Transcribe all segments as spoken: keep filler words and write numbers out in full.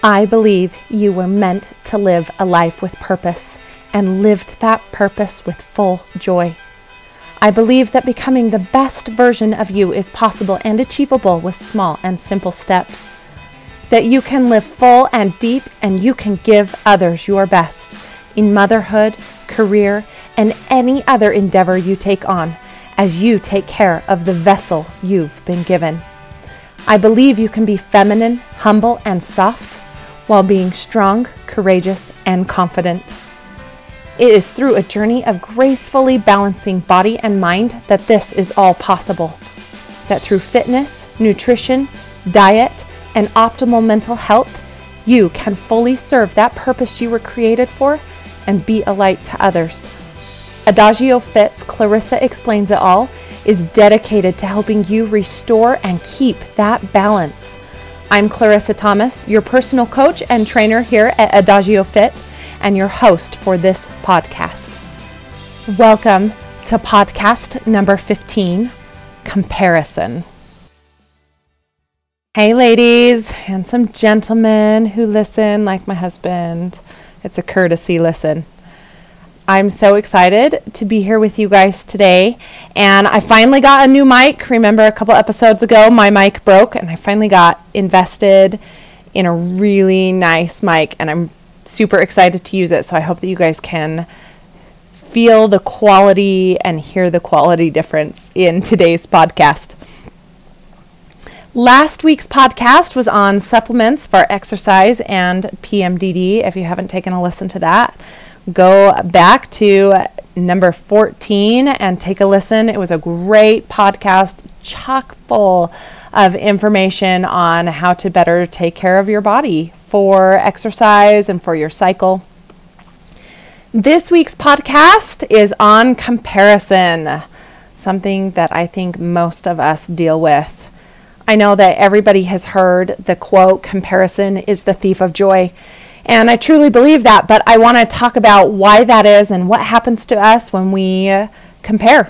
I believe you were meant to live a life with purpose and lived that purpose with full joy. I believe that becoming the best version of you is possible and achievable with small and simple steps. That you can live full and deep, and you can give others your best in motherhood, career, and any other endeavor you take on as you take care of the vessel you've been given. I believe you can be feminine, humble, and soft while being strong, courageous, and confident. It is through a journey of gracefully balancing body and mind that this is all possible. That through fitness, nutrition, diet, and optimal mental health, you can fully serve that purpose you were created for and be a light to others. Adagio Fit's Clarissa Explains It All is dedicated to helping you restore and keep that balance. I'm Clarissa Thomas, your personal coach and trainer here at Adagio Fit, and your host for this podcast. Welcome to podcast number fifteen, Comparison. Hey ladies and some gentlemen who listen like my husband. It's a courtesy listen. I'm so excited to be here with you guys today, and I finally got a new mic. Remember a couple episodes ago my mic broke, and I finally got invested in a really nice mic, and I'm super excited to use it. So I hope that you guys can feel the quality and hear the quality difference in today's podcast. Last week's podcast was on supplements for exercise and P M D D. If you haven't taken a listen to that, go back to number fourteen and take a listen. It was a great podcast, chock full of information on how to better take care of your body for exercise and for your cycle. This week's podcast is on comparison, something that I think most of us deal with. I know that everybody has heard the quote, "Comparison is the thief of joy." And I truly believe that, but I want to talk about why that is and what happens to us when we uh, compare.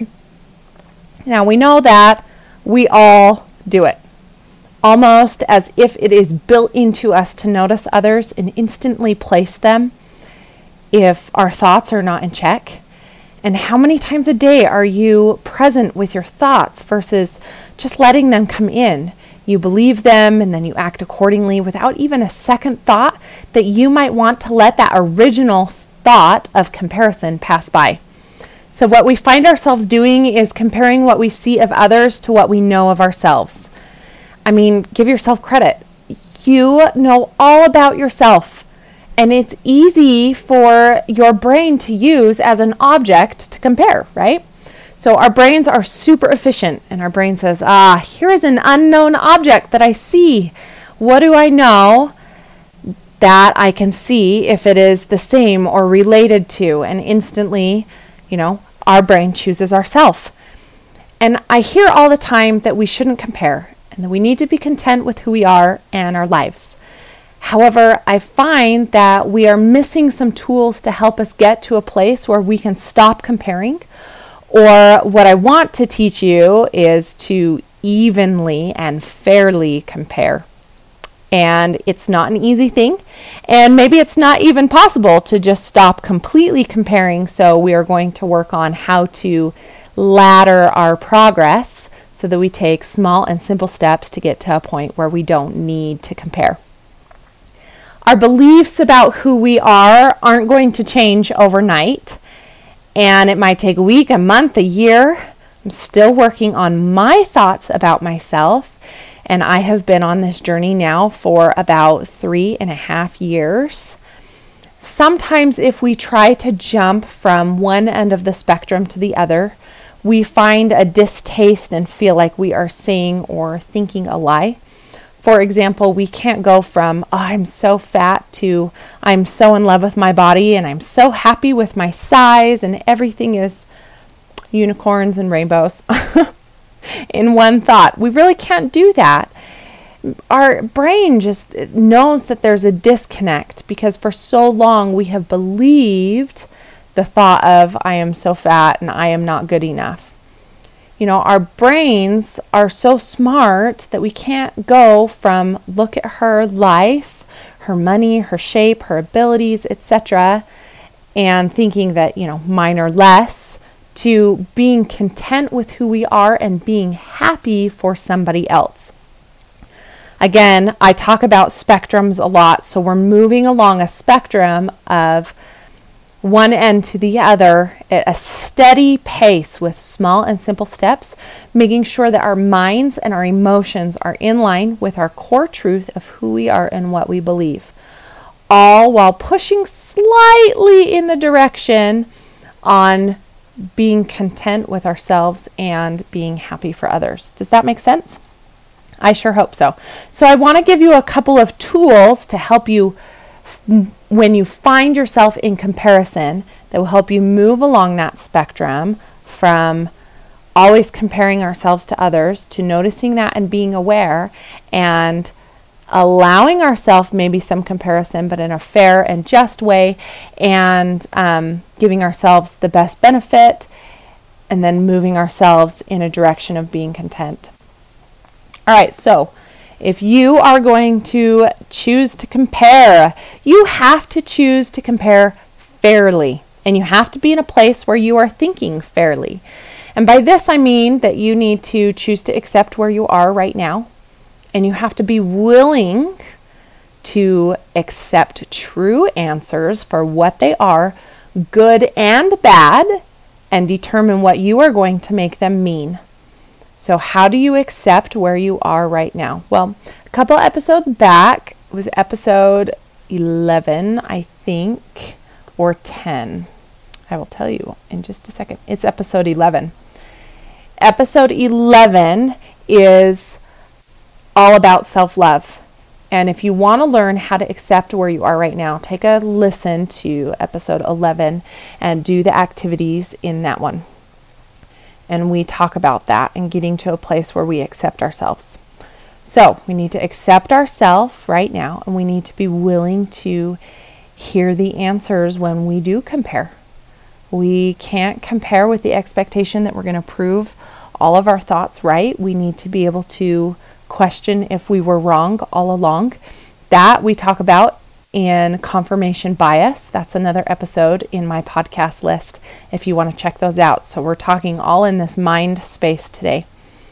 Now, we know that we all do it, almost as if it is built into us to notice others and instantly place them if our thoughts are not in check. And how many times a day are you present with your thoughts versus just letting them come in? You believe them and then you act accordingly without even a second thought that you might want to let that original thought of comparison pass by. So what we find ourselves doing is comparing what we see of others to what we know of ourselves. I mean, give yourself credit. You know all about yourself, and it's easy for your brain to use as an object to compare, right? So our brains are super efficient, and our brain says, ah, here is an unknown object that I see. What do I know that I can see if it is the same or related to? And instantly, you know, our brain chooses ourself. And I hear all the time that we shouldn't compare and that we need to be content with who we are and our lives. However, I find that we are missing some tools to help us get to a place where we can stop comparing. Or what I want to teach you is to evenly and fairly compare. And it's not an easy thing. And maybe it's not even possible to just stop completely comparing. So we are going to work on how to ladder our progress so that we take small and simple steps to get to a point where we don't need to compare. Our beliefs about who we are aren't going to change overnight. And it might take a week, a month, a year. I'm still working on my thoughts about myself. And I have been on this journey now for about three and a half years. Sometimes if we try to jump from one end of the spectrum to the other, we find a distaste and feel like we are saying or thinking a lie. For example, we can't go from, oh, I'm so fat to I'm so in love with my body and I'm so happy with my size and everything is unicorns and rainbows in one thought. We really can't do that. Our brain just knows that there's a disconnect because for so long we have believed the thought of I am so fat and I am not good enough. You know, our brains are so smart that we can't go from look at her life her money, her shape, her abilities, et cetera, and thinking that, you know, mine are less, to being content with who we are and being happy for somebody else. Again, I talk about spectrums a lot, so we're moving along a spectrum of one end to the other at a steady pace with small and simple steps, making sure that our minds and our emotions are in line with our core truth of who we are and what we believe, all while pushing slightly in the direction on being content with ourselves and being happy for others. Does that make sense? I sure hope so. So I want to give you a couple of tools to help you when you find yourself in comparison, that will help you move along that spectrum from always comparing ourselves to others to noticing that and being aware and allowing ourselves maybe some comparison, but in a fair and just way, and um, giving ourselves the best benefit, and then moving ourselves in a direction of being content. All right, so if you are going to choose to compare, you have to choose to compare fairly, and you have to be in a place where you are thinking fairly. And by this, I mean that you need to choose to accept where you are right now, and you have to be willing to accept true answers for what they are, good and bad, and determine what you are going to make them mean. So how do you accept where you are right now? Well, a couple episodes back, it was episode eleven, I think, or ten. I will tell you in just a second. It's episode eleven. Episode eleven is all about self-love. And if you want to learn how to accept where you are right now, take a listen to episode eleven and do the activities in that one. And we talk about that and getting to a place where we accept ourselves. So we need to accept ourselves right now, and we need to be willing to hear the answers when we do compare. We can't compare with the expectation that we're going to prove all of our thoughts right. We need to be able to question if we were wrong all along. That we talk about in confirmation bias. That's another episode in my podcast list if you want to check those out. So we're talking all in this mind space today.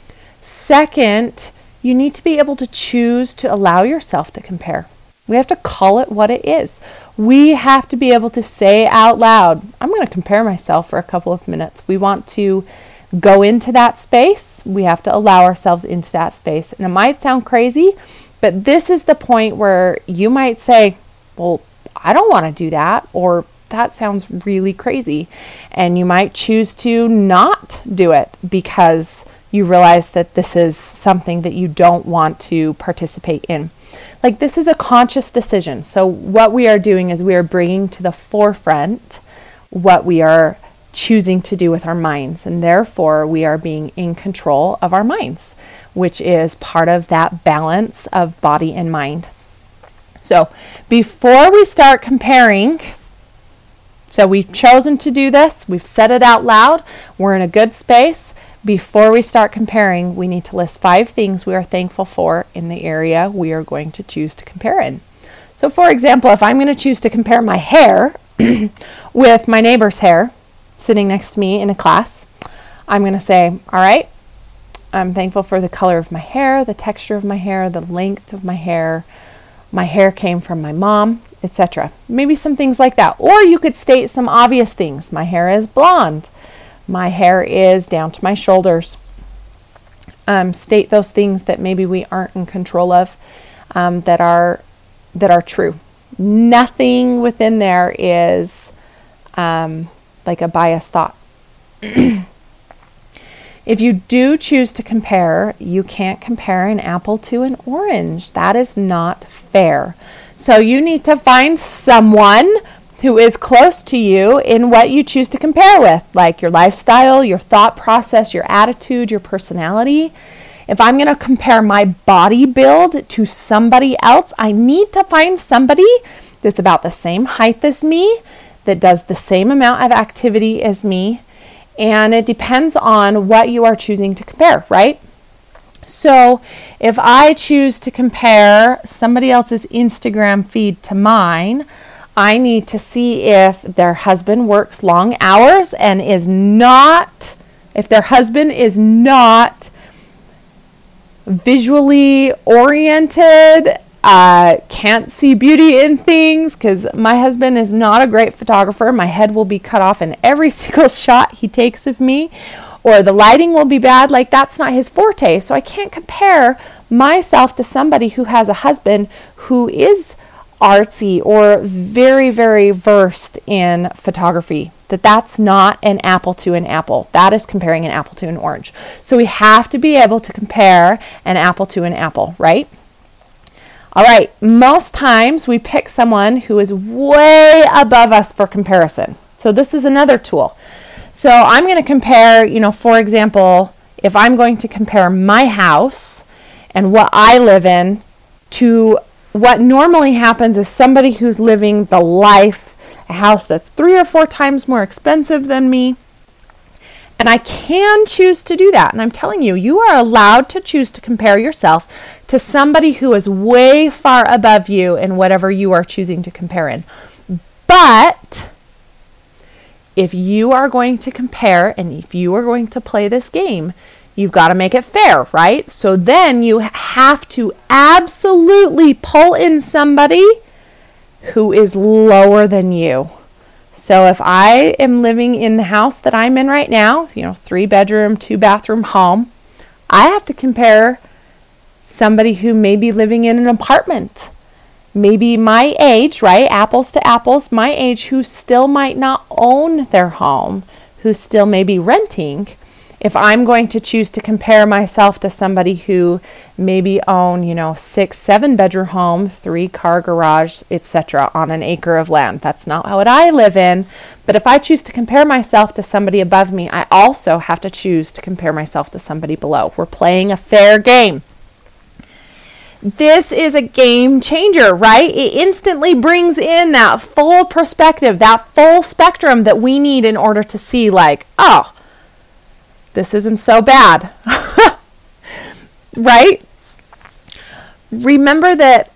Second, you need to be able to choose to allow yourself to compare. We have to call it what it is. We have to be able to say out loud, I'm going to compare myself for a couple of minutes. We want to go into that space. We have to allow ourselves into that space. And it might sound crazy, but this is the point where you might say, well, I don't want to do that, or that sounds really crazy. And you might choose to not do it because you realize that this is something that you don't want to participate in. Like, this is a conscious decision. So what we are doing is we are bringing to the forefront what we are choosing to do with our minds. And therefore, we are being in control of our minds, which is part of that balance of body and mind. So before we start comparing, so we've chosen to do this, we've said it out loud, we're in a good space. Before we start comparing, we need to list five things we are thankful for in the area we are going to choose to compare in. So for example, if I'm going to choose to compare my hair with my neighbor's hair sitting next to me in a class, I'm going to say, all right, I'm thankful for the color of my hair, the texture of my hair, the length of my hair. My hair came from my mom, et cetera. Maybe some things like that. Or you could state some obvious things. My hair is blonde. My hair is down to my shoulders. Um, state those things that maybe we aren't in control of, um, that are that are true. Nothing within there is um, like a biased thought. If you do choose to compare, you can't compare an apple to an orange. That is not fair. So you need to find someone who is close to you in what you choose to compare with, like your lifestyle, your thought process, your attitude, your personality. If I'm going to compare my body build to somebody else, I need to find somebody that's about the same height as me, that does the same amount of activity as me. And it depends on what you are choosing to compare, right? So if I choose to compare somebody else's Instagram feed to mine, I need to see if their husband works long hours and is not, if their husband is not visually oriented, uh, can't see beauty in things, because my husband is not a great photographer. My head will be cut off in every single shot he takes of me, or the lighting will be bad. Like, that's not his forte. So I can't compare myself to somebody who has a husband who is artsy or very, very versed in photography. That that's not an apple to an apple. That is comparing an apple to an orange. So we have to be able to compare an apple to an apple, right? All right, most times we pick someone who is way above us for comparison. So this is another tool. So I'm going to compare, you know, for example, if I'm going to compare my house and what I live in to what normally happens is somebody who's living the life, a house that's three or four times more expensive than me. And I can choose to do that. And I'm telling you, you are allowed to choose to compare yourself to somebody who is way far above you in whatever you are choosing to compare in. But if you are going to compare and if you are going to play this game, you've got to make it fair, right? So then you have to absolutely pull in somebody who is lower than you. So if I am living in the house that I'm in right now, you know, three bedroom, two bathroom home, I have to compare somebody who may be living in an apartment. Maybe my age, right? Apples to apples, my age, who still might not own their home, who still may be renting. If I'm going to choose to compare myself to somebody who maybe own, you know, six, seven bedroom home, three car garage, et cetera on an acre of land. That's not what I live in. But if I choose to compare myself to somebody above me, I also have to choose to compare myself to somebody below. We're playing a fair game. This is a game changer, right? It instantly brings in that full perspective, that full spectrum that we need in order to see, like, oh, this isn't so bad, right? Remember that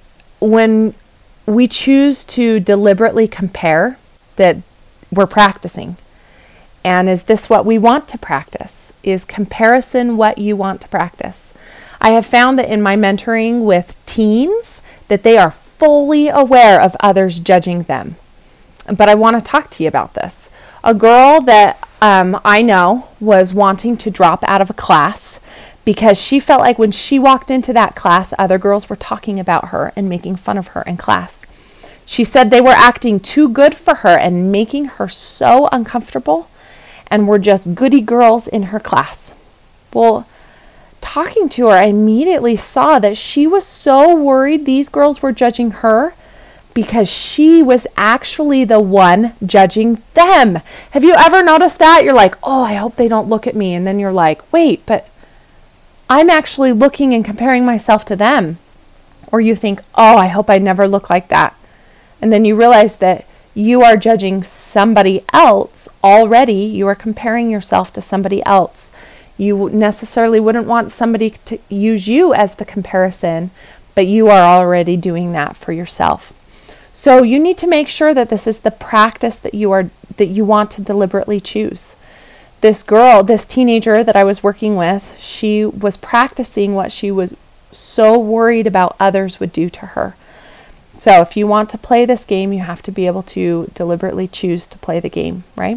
when we choose to deliberately compare, that we're practicing. And is this what we want to practice? Is comparison what you want to practice? I have found that in my mentoring with teens, that they are fully aware of others judging them. But I want to talk to you about this. A girl that um, I know was wanting to drop out of a class because she felt like when she walked into that class, other girls were talking about her and making fun of her in class. She said they were acting too good for her and making her so uncomfortable and were just goody girls in her class. Well, talking to her, I immediately saw that she was so worried these girls were judging her because she was actually the one judging them. Have you ever noticed that? You're like, oh, I hope they don't look at me. And then you're like, wait, but I'm actually looking and comparing myself to them. Or you think, oh, I hope I never look like that. And then you realize that you are judging somebody else already. You are comparing yourself to somebody else. You necessarily wouldn't want somebody to use you as the comparison, but you are already doing that for yourself. So you need to make sure that this is the practice that you are that you want to deliberately choose. This girl, this teenager that I was working with, she was practicing what she was so worried about others would do to her. So if you want to play this game, you have to be able to deliberately choose to play the game, right?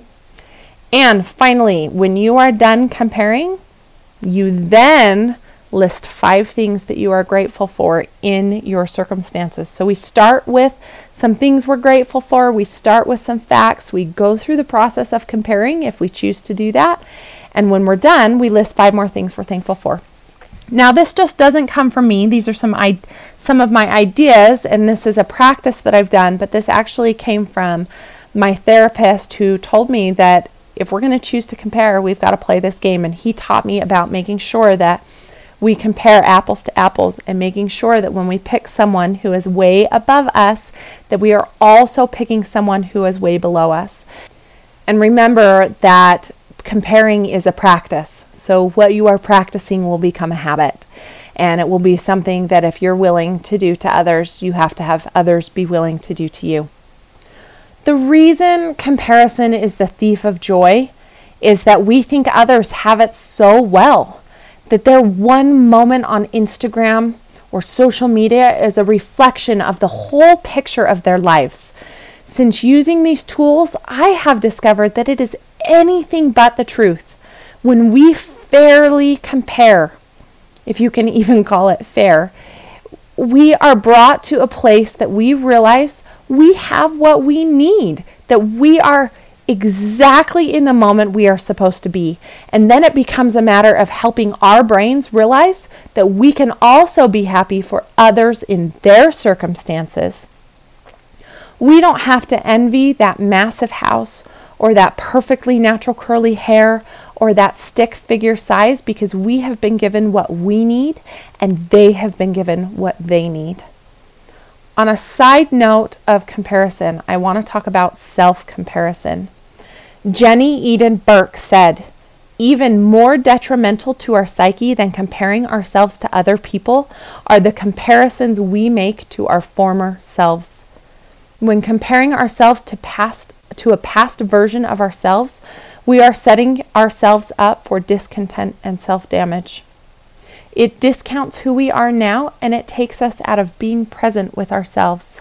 And finally, when you are done comparing, you then list five things that you are grateful for in your circumstances. So we start with some things we're grateful for. We start with some facts. We go through the process of comparing if we choose to do that. And when we're done, we list five more things we're thankful for. Now, this just doesn't come from me. These are some I- some of my ideas, and this is a practice that I've done, but this actually came from my therapist who told me that if we're going to choose to compare, we've got to play this game. And he taught me about making sure that we compare apples to apples and making sure that when we pick someone who is way above us, that we are also picking someone who is way below us. And remember that comparing is a practice. So what you are practicing will become a habit. And it will be something that if you're willing to do to others, you have to have others be willing to do to you. The reason comparison is the thief of joy is that we think others have it so well, that their one moment on Instagram or social media is a reflection of the whole picture of their lives. Since using these tools, I have discovered that it is anything but the truth. When we fairly compare, if you can even call it fair, we are brought to a place that we realize we have what we need, that we are exactly in the moment we are supposed to be. And then it becomes a matter of helping our brains realize that we can also be happy for others in their circumstances. We don't have to envy that massive house or that perfectly natural curly hair or that stick figure size, because we have been given what we need and they have been given what they need. On a side note of comparison, I want to talk about self-comparison. Jenny Eden Burke said, even more detrimental to our psyche than comparing ourselves to other people are the comparisons we make to our former selves. When comparing ourselves to past to a past version of ourselves, we are setting ourselves up for discontent and self-damage. It discounts who we are now, and it takes us out of being present with ourselves.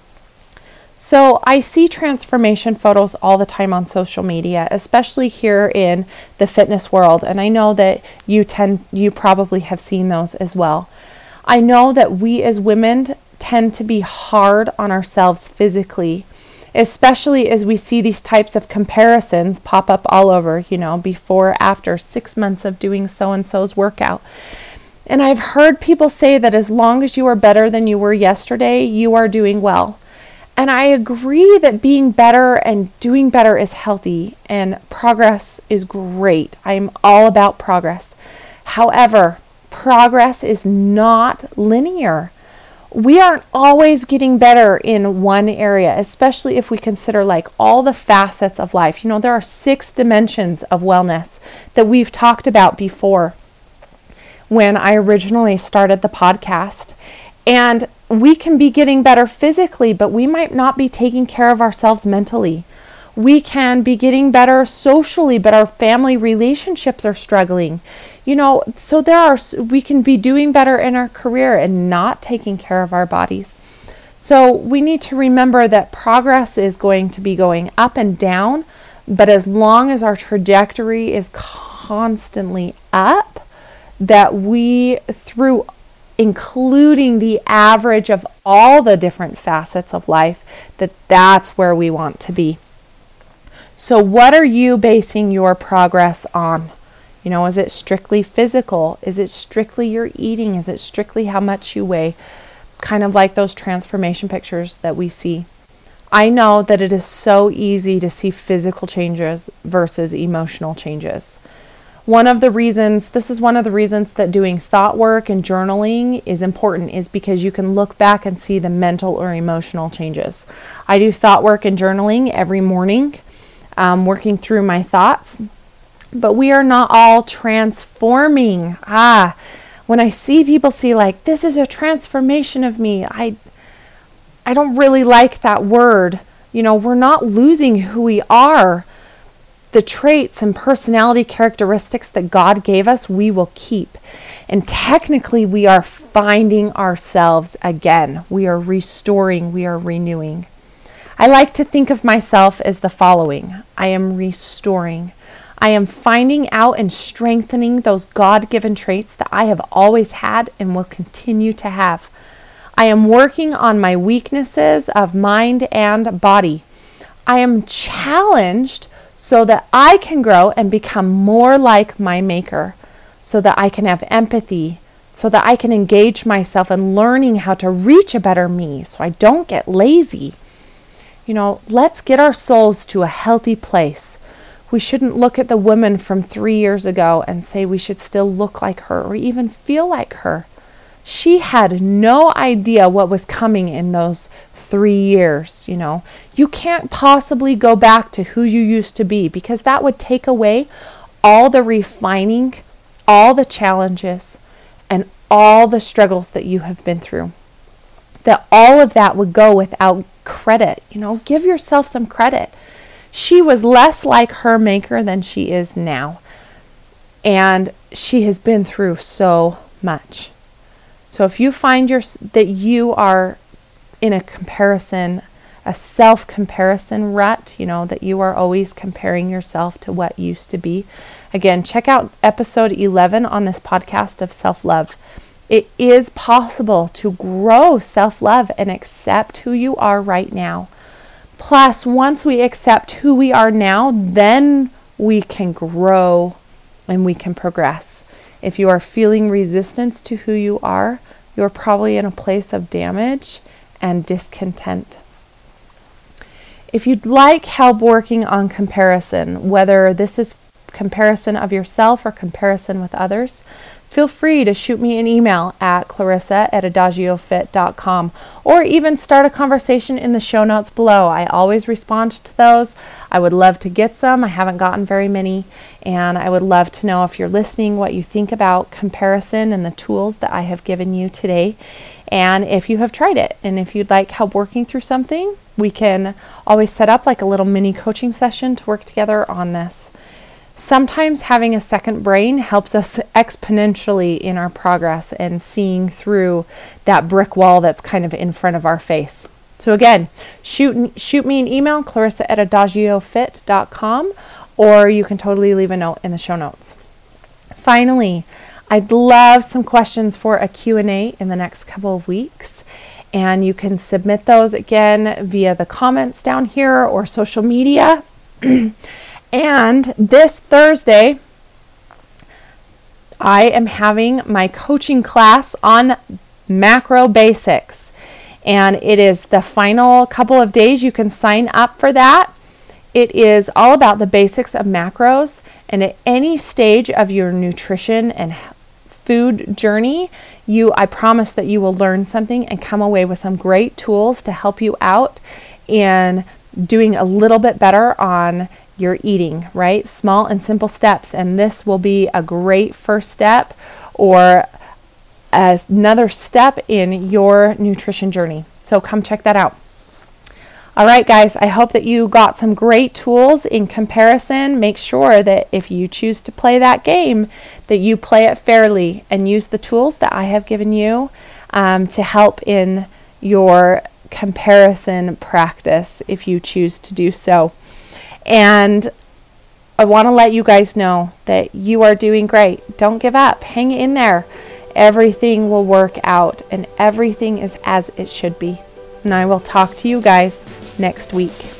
So I see transformation photos all the time on social media, especially here in the fitness world, and I know that you tend you probably have seen those as well. I know that we as women tend to be hard on ourselves physically, especially as we see these types of comparisons pop up all over, you know, before, after six months of doing so-and-so's workout. And I've heard people say that as long as you are better than you were yesterday, you are doing well. And I agree that being better and doing better is healthy and progress is great. I'm all about progress. However, progress is not linear. We aren't always getting better in one area, especially if we consider like all the facets of life. You know, there are six dimensions of wellness that we've talked about before when I originally started the podcast. And we can be getting better physically, but we might not be taking care of ourselves mentally. We can be getting better socially, but our family relationships are struggling. You know, so there are, we can be doing better in our career and not taking care of our bodies. So we need to remember that progress is going to be going up and down, but as long as our trajectory is constantly up, that we, through including the average of all the different facets of life, that that's where we want to be. So what are you basing your progress on? You know, is it strictly physical? Is it strictly your eating? Is it strictly how much you weigh? Kind of like those transformation pictures that we see. I know that it is so easy to see physical changes versus emotional changes. One of the reasons, this is one of the reasons that doing thought work and journaling is important, is because you can look back and see the mental or emotional changes. I do thought work and journaling every morning, um, working through my thoughts. But we are not all transforming. Ah, when I see people see like, this is a transformation of me, I, I don't really like that word. You know, we're not losing who we are. The traits and personality characteristics that God gave us, we will keep. And technically, we are finding ourselves again. We are restoring, we are renewing. I like to think of myself as the following. I am restoring. I am finding out and strengthening those God-given traits that I have always had and will continue to have. I am working on my weaknesses of mind and body. I am challenged so that I can grow and become more like my Maker, so that I can have empathy, so that I can engage myself in learning how to reach a better me, so I don't get lazy. You know, let's get our souls to a healthy place. We shouldn't look at the woman from three years ago and say we should still look like her or even feel like her. She had no idea what was coming in those three years, you know. You can't possibly go back to who you used to be, because that would take away all the refining, all the challenges, and all the struggles that you have been through, that all of that would go without credit. You know, give yourself some credit. She was less like her maker than she is now. And she has been through so much. So if you find your, that you are in a comparison, a self-comparison rut, you know, that you are always comparing yourself to what used to be, again, check out episode eleven on this podcast of self-love. It is possible to grow self-love and accept who you are right now. Plus, once we accept who we are now, then we can grow and we can progress. If you are feeling resistance to who you are, you're probably in a place of damage and discontent. If you'd like help working on comparison, whether this is comparison of yourself or comparison with others, feel free to shoot me an email at clarissa at adagio fit dot com, or even start a conversation in the show notes below. I always respond to those. I would love to get some. I haven't gotten very many, and I would love to know, if you're listening, what you think about comparison and the tools that I have given you today, and if you have tried it. And if you'd like help working through something, we can always set up like a little mini coaching session to work together on this. Sometimes having a second brain helps us exponentially in our progress and seeing through that brick wall that's kind of in front of our face. So again, shoot shoot me an email, clarissa at adagio fit dot com, or you can totally leave a note in the show notes. Finally, I'd love some questions for a Q and A in the next couple of weeks. And you can submit those again via the comments down here or social media. And this Thursday, I am having my coaching class on macro basics. And it is the final couple of days. You can sign up for that. It is all about the basics of macros. And at any stage of your nutrition and food journey, you, I promise that you will learn something and come away with some great tools to help you out in doing a little bit better on your eating, right? Small and simple steps. And this will be a great first step or another step in your nutrition journey. So come check that out. All right, guys, I hope that you got some great tools in comparison. Make sure that if you choose to play that game, that you play it fairly and use the tools that I have given you um, to help in your comparison practice if you choose to do so. And I want to let you guys know that you are doing great. Don't give up. Hang in there. Everything will work out and everything is as it should be. And I will talk to you guys next week.